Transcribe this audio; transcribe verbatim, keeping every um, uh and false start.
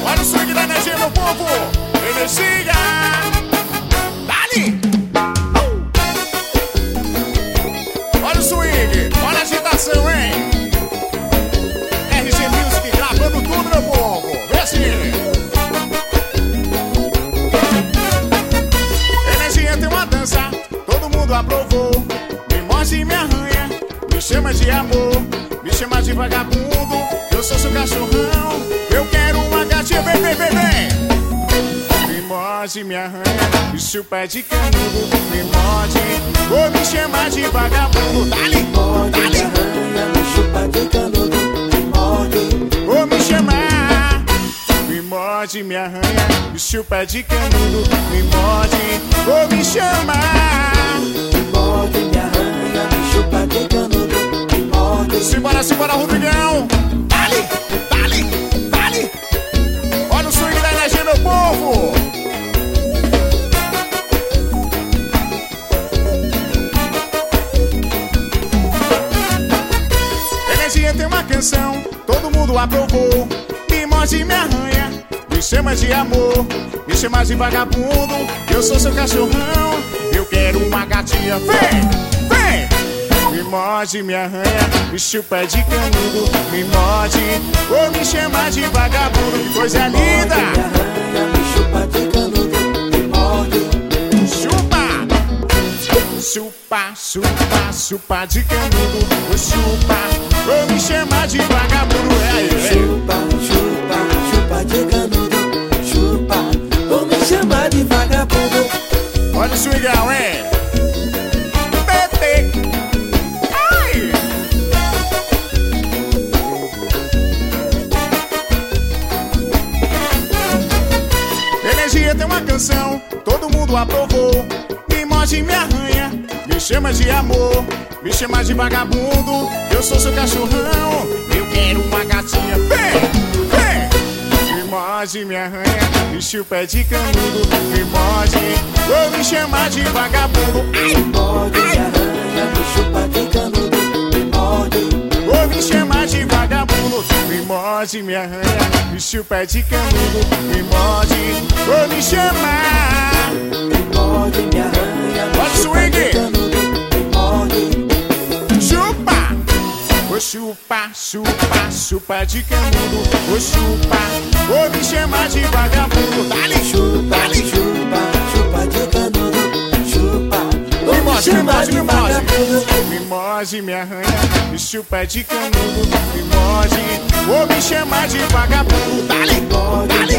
Olha o swing da energia, meu povo. Energia. Dali. Olha o swing. Olha a agitação, hein? R G Music gravando tudo, meu povo. Vê assim. Energia tem uma dança, todo mundo aprovou. Me morde e me arranha, me chama de amor, me chama de vagabundo. Eu sou seu cachorrão, eu quero uma gatinha. Vem, vem, vem, vem. Me morde, me arranha, me chupa de canudo. Me morde, ou me chama de vagabundo. Dali, dali. Me arranha, me chupa de canudo. Me morde, ou me chama. Me morde, me arranha, me chupa de canudo. Me morde, ou me chama. me morde, me arranha, me chupa de canudo. Me morde, Simbora, simbora, Rodrigão. Dali, dali, dali. Olha o swing da energia, meu povo. Energia tem uma canção, todo mundo aprovou. Me morde e me arranha, me chama de amor, me chama de vagabundo. Eu sou seu cachorrão, eu quero uma gatinha. Vem, vem. Me morde, me arranha, me chupa de canudo. Me morde, ou me chama de vagabundo. Que coisa linda. me arranha, me chupa de canudo. Me morde, Chupa, chupa, chupa, chupa de canudo. Ô, chupa, ou me chama de vagabundo. É aí, é. chupa, chupa, chupa de canudo. Chupa, ou me chama de vagabundo. Olha o swingão, hein? Tete. Ai. Energia tem uma canção, todo mundo aprovou. Me morde e me arranha, me chama de amor, me chama de vagabundo. Eu sou seu cachorrão, eu quero uma gatinha. Vem, vem. Me morde, me arranha, me chupa de canudo. Me morde, ou me chama de vagabundo. Ai, Me morde, me arranha, me chupa de canudo. Me morde, ou me chama de vagabundo. Me morde, me arranha, me chupa de canudo. Me morde, ou me chama. me morde, me arranha, me Olha o chupa swing. de canudo. Me morde, Chupa, ô chupa, chupa, chupa de canudo. Ô chupa, ou me chama de vagabundo. Dali, chupa, dali. chupa, chupa de canudo. Chupa, Me ou me morde, me chama morde, de me morde. vagabundo. Me morde, me arranha, me chupa de canudo. Me morde, ou me chama de vagabundo. Dali, Me morde, dali.